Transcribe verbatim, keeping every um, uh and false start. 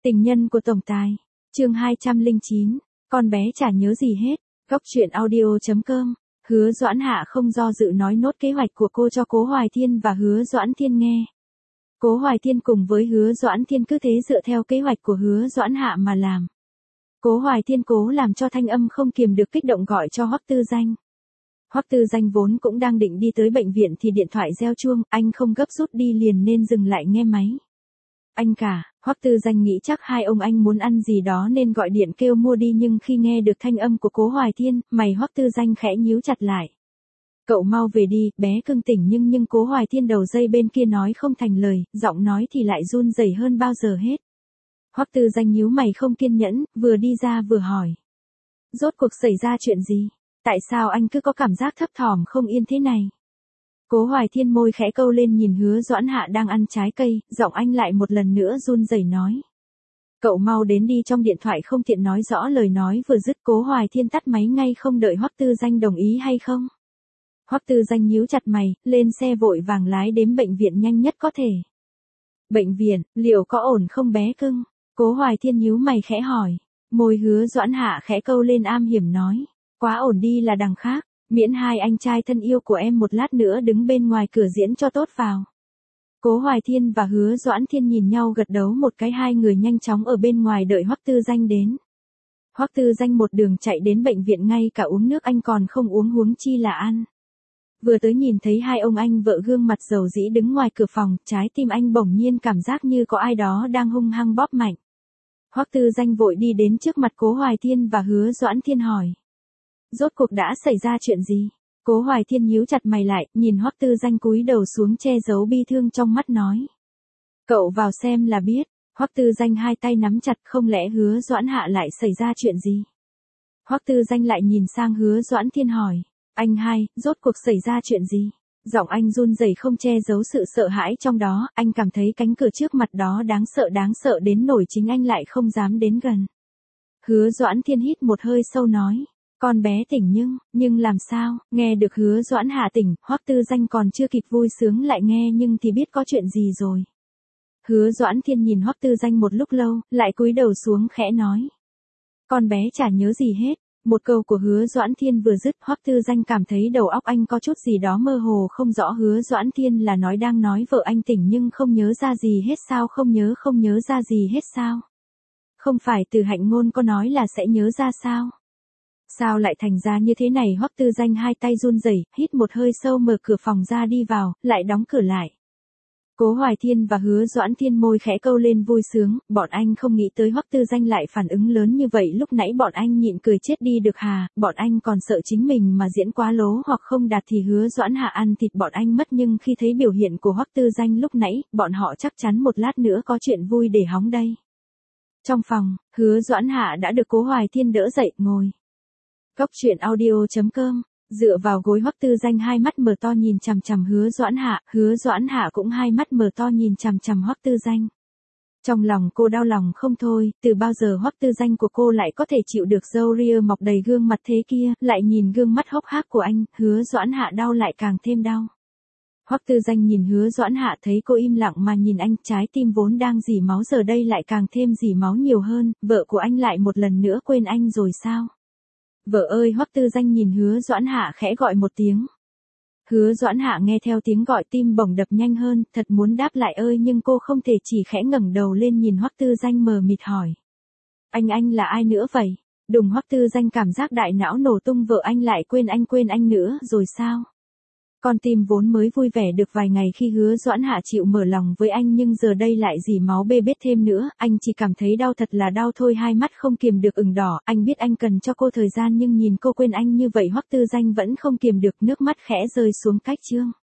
Tình nhân của tổng tài. Chương hai trăm lẻ chín. Con bé chả nhớ gì hết. Góc truyện audio chấm com. Hứa Doãn Hạ không do dự nói nốt kế hoạch của cô cho Cố Hoài Thiên và Hứa Doãn Thiên nghe. Cố Hoài Thiên cùng với Hứa Doãn Thiên cứ thế dựa theo kế hoạch của Hứa Doãn Hạ mà làm. Cố Hoài Thiên cố làm cho thanh âm không kiềm được kích động gọi cho Hoắc Tư Danh. Hoắc Tư Danh vốn cũng đang định đi tới bệnh viện thì điện thoại reo chuông, anh không gấp rút đi liền nên dừng lại nghe máy. Anh cả, Hoắc Tư Danh nghĩ chắc hai ông anh muốn ăn gì đó nên gọi điện kêu mua đi, nhưng khi nghe được thanh âm của Cố Hoài Thiên, mày Hoắc Tư Danh khẽ nhíu chặt lại. Cậu mau về đi, bé cưng tỉnh nhưng nhưng Cố Hoài Thiên đầu dây bên kia nói không thành lời, giọng nói thì lại run rẩy hơn bao giờ hết. Hoắc Tư Danh nhíu mày không kiên nhẫn, vừa đi ra vừa hỏi. Rốt cuộc xảy ra chuyện gì? Tại sao anh cứ có cảm giác thấp thỏm không yên thế này? Cố Hoài Thiên môi khẽ câu lên nhìn Hứa Doãn Hạ đang ăn trái cây, giọng anh lại một lần nữa run rẩy nói. Cậu mau đến đi, trong điện thoại không tiện nói rõ lời nói vừa dứt. Cố Hoài Thiên tắt máy ngay không đợi Hoắc Tư Danh đồng ý hay không. Hoắc Tư Danh nhíu chặt mày, lên xe vội vàng lái đến bệnh viện nhanh nhất có thể. Bệnh viện, liệu có ổn không bé cưng? Cố Hoài Thiên nhíu mày khẽ hỏi. Môi Hứa Doãn Hạ khẽ câu lên am hiểm nói. Quá ổn đi là đằng khác, miễn hai anh trai thân yêu của em một lát nữa đứng bên ngoài cửa diễn cho tốt vào. Cố Hoài Thiên và Hứa Doãn Thiên nhìn nhau gật đầu một cái, hai người nhanh chóng ở bên ngoài đợi Hoắc Tư Danh đến. Hoắc Tư Danh một đường chạy đến bệnh viện, ngay cả uống nước anh còn không uống huống chi là ăn. Vừa tới nhìn thấy hai ông anh vợ gương mặt dầu dĩ đứng ngoài cửa phòng, trái tim anh bỗng nhiên cảm giác như có ai đó đang hung hăng bóp mạnh. Hoắc Tư Danh vội đi đến trước mặt Cố Hoài Thiên và Hứa Doãn Thiên hỏi. Rốt cuộc đã xảy ra chuyện gì? Cố Hoài Thiên nhíu chặt mày lại, nhìn Hoắc Tư Danh cúi đầu xuống che giấu bi thương trong mắt nói. Cậu vào xem là biết. Hoắc Tư Danh hai tay nắm chặt, không lẽ Hứa Doãn Hạ lại xảy ra chuyện gì? Hoắc Tư Danh lại nhìn sang Hứa Doãn Thiên hỏi. Anh hai, rốt cuộc xảy ra chuyện gì? Giọng anh run rẩy không che giấu sự sợ hãi trong đó, anh cảm thấy cánh cửa trước mặt đó đáng sợ đáng sợ đến nổi chính anh lại không dám đến gần. Hứa Doãn Thiên hít một hơi sâu nói. Con bé tỉnh nhưng, nhưng làm sao? Nghe được Hứa Doãn Hạ tỉnh, Hoắc Tư Danh còn chưa kịp vui sướng lại nghe nhưng thì biết có chuyện gì rồi. Hứa Doãn Thiên nhìn Hoắc Tư Danh một lúc lâu, lại cúi đầu xuống khẽ nói. Con bé chả nhớ gì hết. Một câu của Hứa Doãn Thiên vừa dứt, Hoắc Tư Danh cảm thấy đầu óc anh có chút gì đó mơ hồ không rõ. Hứa Doãn Thiên là nói đang nói vợ anh tỉnh nhưng không nhớ ra gì hết sao? Không nhớ không nhớ ra gì hết sao? Không phải Từ Hạnh Ngôn có nói là sẽ nhớ ra sao? Sao lại thành ra như thế này? Hoắc Tư Danh hai tay run rẩy, hít một hơi sâu mở cửa phòng ra đi vào, lại đóng cửa lại. Cố Hoài Thiên và Hứa Doãn Thiên môi khẽ câu lên vui sướng, bọn anh không nghĩ tới Hoắc Tư Danh lại phản ứng lớn như vậy, lúc nãy bọn anh nhịn cười chết đi được hà, bọn anh còn sợ chính mình mà diễn quá lố hoặc không đạt thì Hứa Doãn Hạ ăn thịt bọn anh mất, nhưng khi thấy biểu hiện của Hoắc Tư Danh lúc nãy, bọn họ chắc chắn một lát nữa có chuyện vui để hóng đây. Trong phòng, Hứa Doãn Hạ đã được Cố Hoài Thiên đỡ dậy, ngồi. Góc truyện audio chấm com. Dựa vào gối, Hoắc Tư Danh hai mắt mở to nhìn chằm chằm Hứa Doãn Hạ, Hứa Doãn Hạ cũng hai mắt mở to nhìn chằm chằm Hoắc Tư Danh. Trong lòng cô đau lòng không thôi, từ bao giờ Hoắc Tư Danh của cô lại có thể chịu được râu ria mọc đầy gương mặt thế kia, lại nhìn gương mắt hốc hác của anh, Hứa Doãn Hạ đau lại càng thêm đau. Hoắc Tư Danh nhìn Hứa Doãn Hạ thấy cô im lặng mà nhìn anh, trái tim vốn đang rỉ máu giờ đây lại càng thêm rỉ máu nhiều hơn, vợ của anh lại một lần nữa quên anh rồi sao? Vợ ơi! Hoắc Tư Danh nhìn Hứa Doãn Hạ khẽ gọi một tiếng. Hứa Doãn Hạ nghe theo tiếng gọi tim bỗng đập nhanh hơn, thật muốn đáp lại ơi nhưng cô không thể, chỉ khẽ ngẩng đầu lên nhìn Hoắc Tư Danh mờ mịt hỏi. Anh anh là ai nữa vậy? Đùng! Hoắc Tư Danh cảm giác đại não nổ tung, vợ anh lại quên anh quên anh nữa rồi sao? Con tim vốn mới vui vẻ được vài ngày khi Hứa Doãn Hạ chịu mở lòng với anh nhưng giờ đây lại rỉ máu bê bết thêm nữa, anh chỉ cảm thấy đau thật là đau thôi, hai mắt không kiềm được ửng đỏ, anh biết anh cần cho cô thời gian nhưng nhìn cô quên anh như vậy Hoắc Tư Danh vẫn không kiềm được, nước mắt khẽ rơi xuống cách chương.